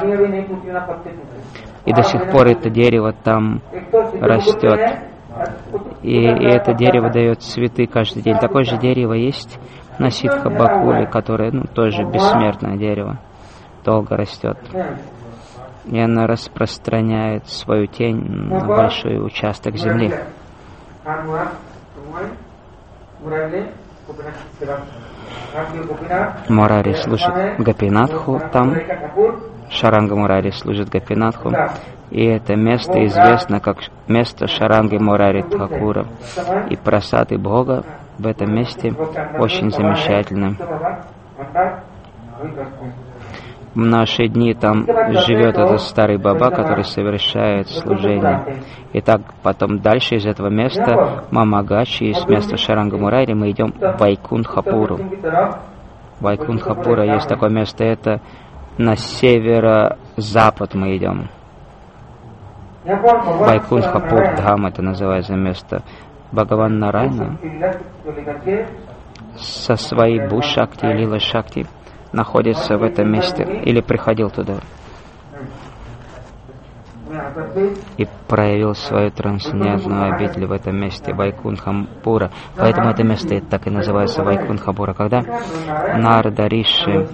И до сих пор это дерево там растет. И, и это дерево дает цветы каждый день. Такое же дерево есть на Ситха-Бакуле, которое ну, тоже бессмертное дерево. Долго растет. И она распространяет свою тень на большой участок земли. Мурари служит Гопинатху там, Шаранга Мурари служит Гопинатху, и это место известно как место Шаранги Мурари Тхакура. И прасады Бога в этом месте очень замечательны. В наши дни там живет этот старый баба, который совершает служение. И так потом дальше из этого места Мамагачи, из места Шаранга Мурари, мы идем в Вайкунтхапуру. Вайкунтхапура есть такое место, это на северо-запад мы идем. Вайкунтхапур Дхам, это называется место. Бхагаван Нарайна со своей Бу-шакти и Лила-шакти находится в этом месте или приходил туда и проявил свою трансцендентную обитель в этом месте Вайкунтхапура. Поэтому это место так и называется Вайкунтхапура. Когда Нарада Риши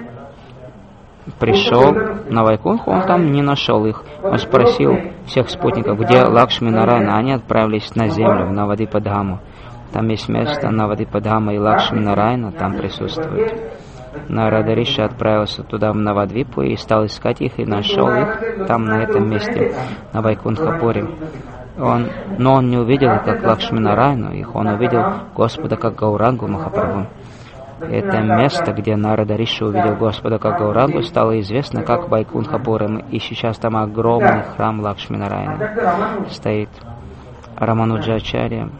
пришел на Вайкунтху, он там не нашел их. Он спросил всех спутников, где Лакшми Нарайна. Они отправились на землю, в Навадипадхаму. Там есть место Навадипадхама, и Лакшми Нарайна там присутствует. Нарада Риши отправился туда, в Навадвипу, и стал искать их, и нашел их там, на этом месте, на Вайкунтхапуре. Он, но он не увидел их как Лакшми Нарайну, их он увидел Господа как Гаурангу Махапрабху. Это место, где Нарада Риши увидел Господа как Гаурангу, стало известно как Вайкунхапурам, и сейчас там огромный храм Лакшми-Нараяна стоит. Рамануджачарья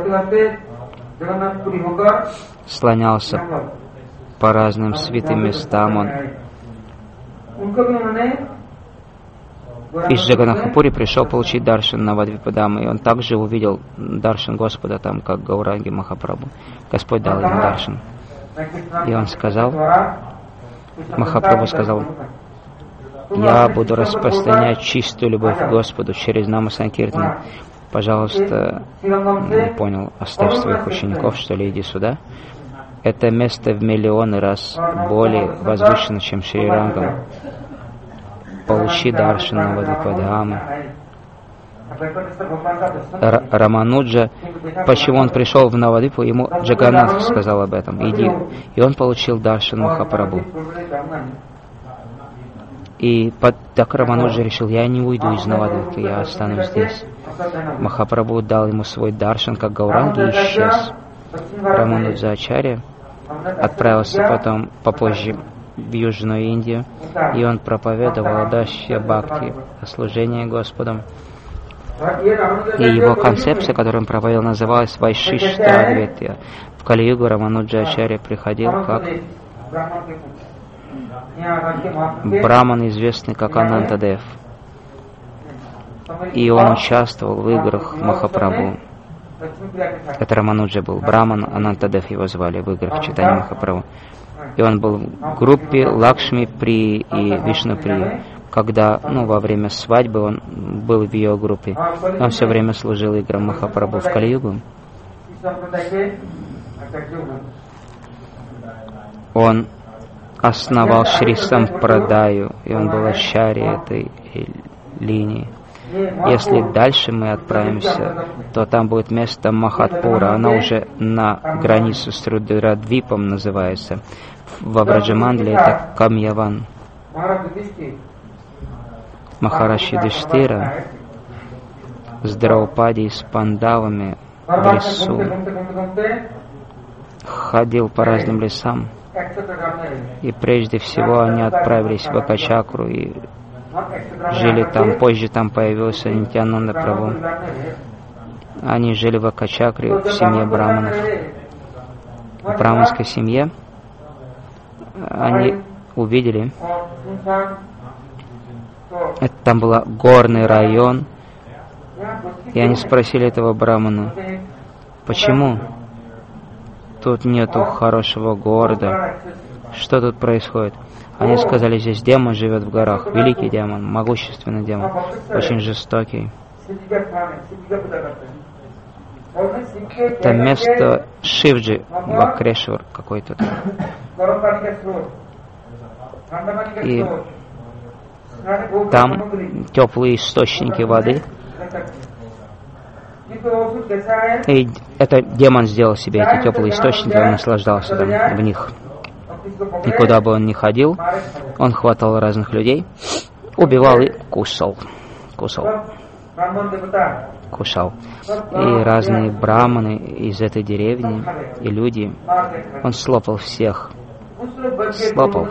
слонялся по разным святым местам. Он из Джаганнатхапури пришел получить даршан Навадвипадамы, и он также увидел даршан Господа там, как Гауранги Махапрабху. Господь дал ему даршан. И он сказал, Махапрабху сказал: «Я буду распространять чистую любовь к Господу через Нама Санкиртана. Пожалуйста, не понял, оставь своих учеников, что ли, иди сюда». Это место в миллионы раз более возвышено, чем Шри-Рангам. Получи даршан Навадвипадамы. Рамануджа, почему он пришел в Навадвипу, ему Джаганнатх сказал об этом: иди. И он получил даршан Махапрабху. И под, так Рамануджа решил: я не уйду из Навадвипы, я останусь здесь. Махапрабху дал ему свой даршан как Гауранги и исчез. Рамануджачарья отправился потом попозже в Южную Индию, и он проповедовал Адашья Бхакти, о служении Господом. И его концепция, которую он проповедовал, называлась Вайшиштха-Адвайтия. В Кали-югу Рамануджачарья приходил как браман, известный как Анантадев. И он участвовал в играх Махапрабху. Это Рамануджа был браман, Анантадев его звали в играх читания Махапрабху. И он был в группе Лакшми При и Вишну При. Когда, ну, во время свадьбы он был в ее группе. Он все время служил играм Махапрабху в Кали-югу. Он основал Шри Сампрадаю, и он был ачарьей этой линии. Если дальше мы отправимся, то там будет место Махатпура. Она уже на границе с Рудрадвипом называется. Во Враджамандле это Камьяван. Махараш Юдхиштира с Драупади и с Пандавами в лесу ходил по разным лесам. И прежде всего они отправились в Акачакру и жили там. Позже там появился Нитьянанда Прабху. Они жили в Акачакре в семье браманов. В браманской семье они увидели, это там был горный район, и они спросили этого брамана: почему тут нету хорошего города, что тут происходит? Они сказали: здесь демон живет в горах, великий демон, могущественный демон, очень жестокий. Это место Шивджи, Вакрешвар какой-то. И там теплые источники воды. И этот демон сделал себе эти теплые источники, он наслаждался там, в них. И куда бы он ни ходил, он хватал разных людей, убивал и кусал. Кусал. Кушал. И разные браманы из этой деревни, и люди, он слопал всех. Слопал.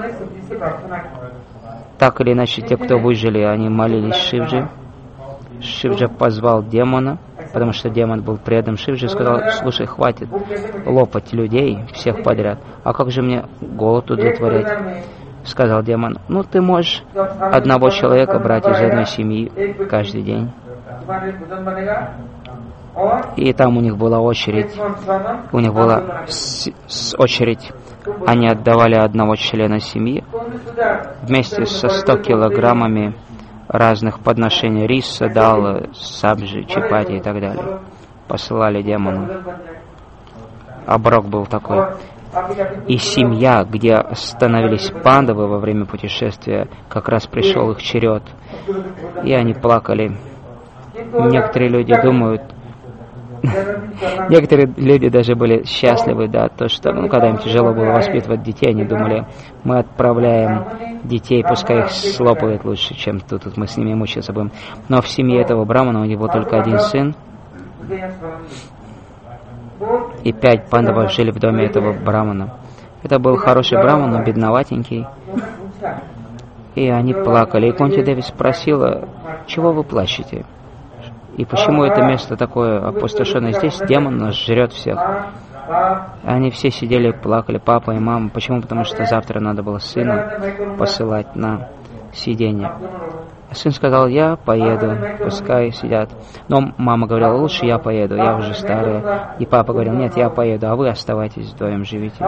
Так или иначе, те, кто выжили, они молились Шивджи. Шивджа позвал демона, потому что демон был предан Шивджи, и сказал: слушай, хватит лопать людей, всех подряд. А как же мне голод удовлетворять? Сказал демон: ну ты можешь одного человека брать из одной семьи каждый день. И там у них была очередь. У них была с, с очередь. Они отдавали одного члена семьи вместе со ста килограммами разных подношений: риса, дала, сабжи, чапати и так далее. Посылали демону. Оброк был такой. И семья, где остановились пандавы во время путешествия, как раз пришел их черед. И они плакали. Некоторые люди думают, некоторые люди даже были счастливы, да, то, что, ну, когда им тяжело было воспитывать детей, они думали: мы отправляем детей, пускай их слопают лучше, чем тут, тут мы с ними мучиться будем. Но в семье этого брамана у него только один сын, и пять пандавов жили в доме этого брамана. Это был хороший браман, но бедноватенький. И они плакали. И Кунти Деви спросила, чего вы плачете? И почему это место такое опустошенное? Здесь демон нас жрет всех. Они все сидели и плакали, папа и мама. Почему? Потому что завтра надо было сына посылать на сидение. Сын сказал, я поеду, пускай сидят. Но мама говорила, лучше я поеду, я уже старая. И папа говорил, нет, я поеду, а вы оставайтесь вдвоем, живите.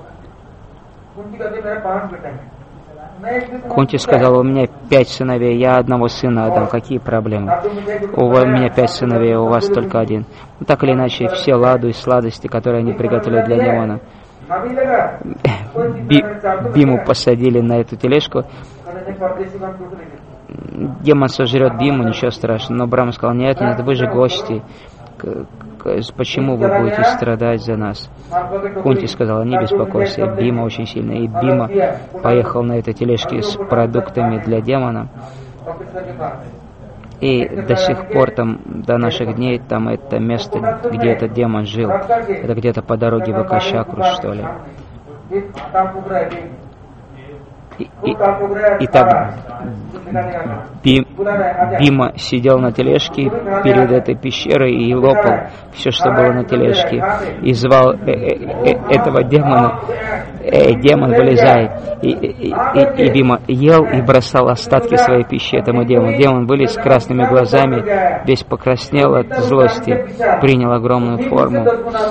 Кунти сказал, у меня пять сыновей, я одного сына отдам, какие проблемы? У меня пять сыновей, у вас только один. Ну, так или иначе, все ладу и сладости, которые они приготовили для демона, Би, Биму посадили на эту тележку. Демон сожрет Биму, ничего страшного. Но Брахма сказал, нет, нет, вы же гости. Почему вы будете страдать за нас? Кунти сказала, не беспокойся, Бима очень сильная. И Бима поехал на этой тележке с продуктами для демона. И до сих пор, там, до наших дней, там это место, где этот демон жил. Это где-то по дороге в Акашакру, что ли. И, и, и так Би, Бима сидел на тележке перед этой пещерой и лопал все, что было на тележке, и звал э, э, э, этого демона. Эй, демон, вылезай. И, и, и, и Бима ел и бросал остатки своей пищи этому демону. Демон вылез с красными глазами, весь покраснел от злости, принял огромную форму.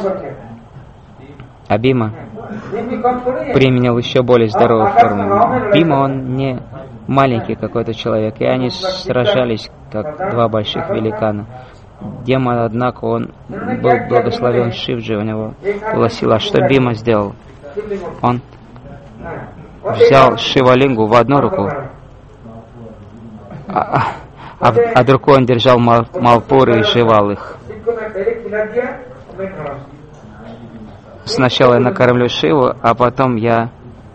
А Бима применил еще более здоровую форму. Бима, он не маленький какой-то человек, и они сражались, как два больших великана. Демон, однако, он был благословен Шивджи, у него была сила. А что Бима сделал? Он взял Шивалингу в одну руку, а, а, а другой он держал мал, малпуры и жевал их. Сначала я накормлю Шиву, а потом я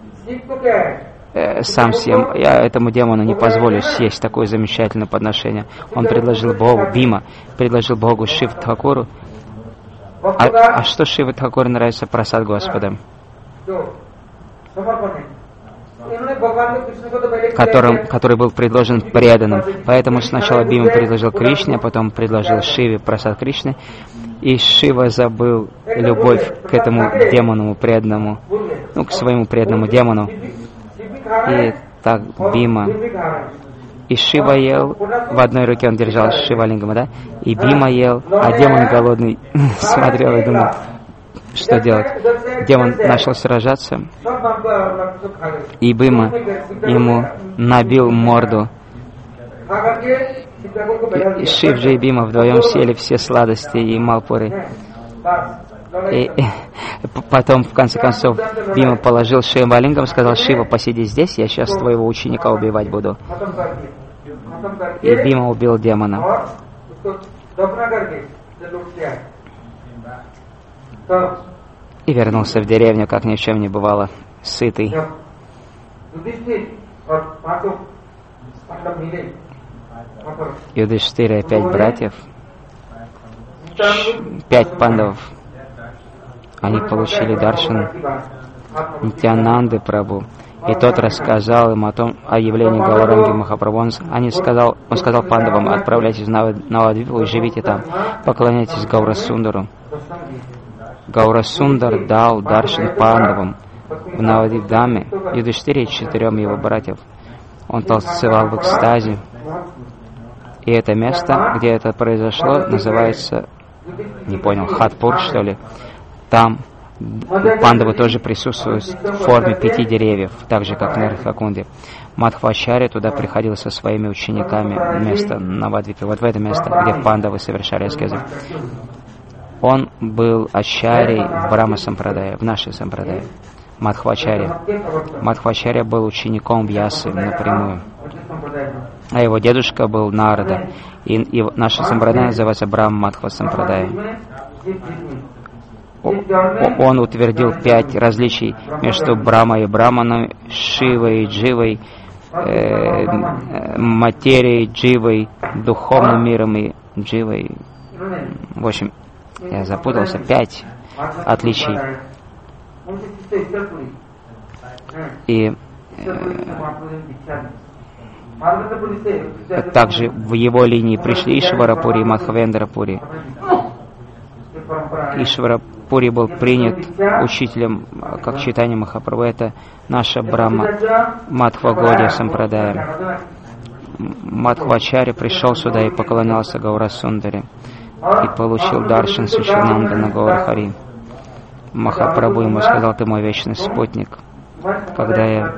э, сам съем. Я этому демону не позволю съесть такое замечательное подношение. Он предложил Богу, Бима, предложил Богу Шив Тхакуру. А, а что Шива Тхакуру нравится просад Господа? Которым, который был предложен преданным. Поэтому сначала Бима предложил Кришне, а потом предложил Шиве просад Кришны. И Шива забыл любовь к этому демону преданному, ну, к своему преданному демону. И так Бима. И Шива ел, в одной руке он держал Шивалингам, да? И Бима ел, а демон голодный смотрел и думал, что делать. Демон начал сражаться, и Бима ему набил морду. И Шивджи и Бима вдвоем съели все сладости и малпуры. И, и потом, в конце концов, Бима положил Шивалингам, сказал, Шива, посиди здесь, я сейчас твоего ученика убивать буду. И Бима убил демона. И вернулся в деревню, как ни в чем не бывало, сытый. Юдхиштира и пять братьев, пять пандавов, они получили даршан Нитьянанды Прабху, и тот рассказал им о том, о явлении Гауранги Махапрабху. Он, они сказал, он сказал пандавам, отправляйтесь в Навадвипу и живите там, поклоняйтесь Гаурасундару. Гаурасундар дал даршан пандавам в Навадвипдаме, Юдхиштире и четырем его братьев. Он танцевал в экстазе. И это место, где это произошло, называется, не понял, Хатпур, что ли. Там пандавы тоже присутствуют в форме пяти деревьев, так же, как на Радхакунде. Мадхвачарья туда приходил со своими учениками, место на Навадвипе, вот в это место, где пандавы совершали аскезы. Он был ачарьей в Брахма Сампрадае, в нашей Сампрадае. Мадхвачарья. Мадхвачарья был учеником Вьясы напрямую. А его дедушка был Нарада. И, и наша Сампрадая называется Брахма Мадхва Сампрадая. Он утвердил пять различий между Брахмой и Браманом, Шивой и Дживой, э, материей, Дживой, духовным миром и Дживой. В общем, я запутался. Пять отличий. И э, также в его линии пришли Ишварапури и Мадхвендрапури. Ишварапури был принят учителем, как Чайтанья Махапрабху. Это наша Брахма Мадхва Гаудия Сампрадая. Мадхвачарья пришел сюда и поклонялся Гаура Сундаре и получил даршан Свичананда на Гаура Хари. Махапрабху ему сказал: ты мой вечный спутник. Когда я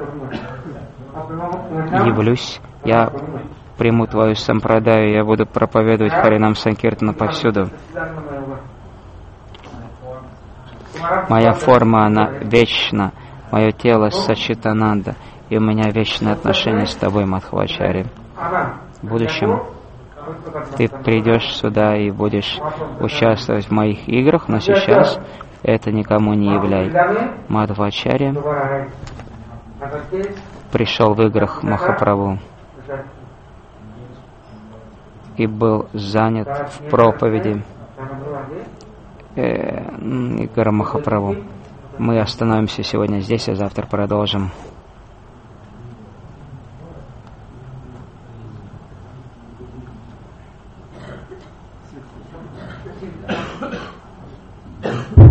явлюсь, я приму твою сампрадаю, я буду проповедовать Харинам Санкиртана повсюду. Моя форма, она вечна, мое тело Сачитананда, и у меня вечное отношение с тобой, Мадхвачарья. В будущем ты придешь сюда и будешь участвовать в моих играх, но сейчас это никому не являй. Мадхвачарья пришел в играх Махапрабху и был занят в проповеди э, игр Махапрабху. Мы остановимся сегодня здесь, а завтра продолжим. Thank you.